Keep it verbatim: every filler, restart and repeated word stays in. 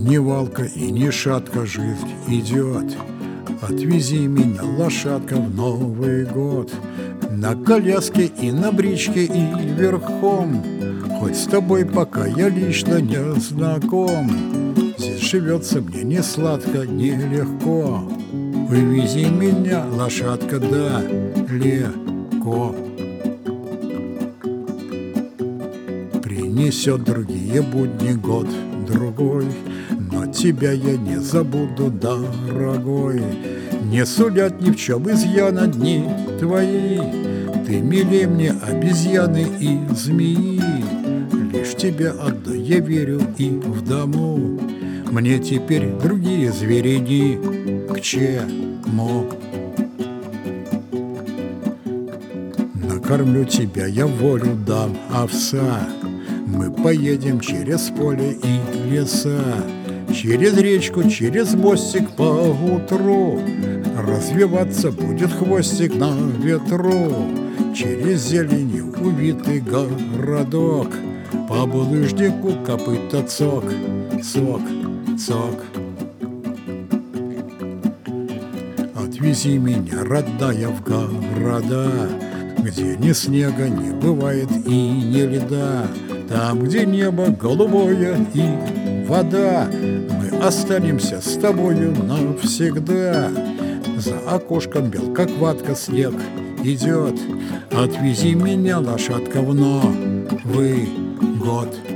Ни валка и ни шатка жизнь идет. Отвези меня, лошадка, в Новый год. На коляске и на бричке и верхом, хоть с тобой пока я лично не знаком. Здесь живется мне не сладко, не легко. Вывези меня, лошадка, далеко. Принесет другие будни год другой, но тебя я не забуду, дорогой. Не сулят ни в чем изъяна дни твои, ты милей мне обезьяны и змеи. Лишь тебе одной я верю и в дому, мне теперь другие звери ни к чему. Накормлю тебя я волю дам овса, мы поедем через поле и леса, через речку, через мостик по утру. Развиваться будет хвостик на ветру. Через зеленью увитый городок, по булыжнику копыта цок, цок, цок. Отвези меня, родная, в города, где ни снега не бывает и ни льда. Там, где небо голубое и вода, мы останемся с тобою навсегда. За окошком бел, как ватка, снег идет. Отвези меня, лошадка, в Новый год.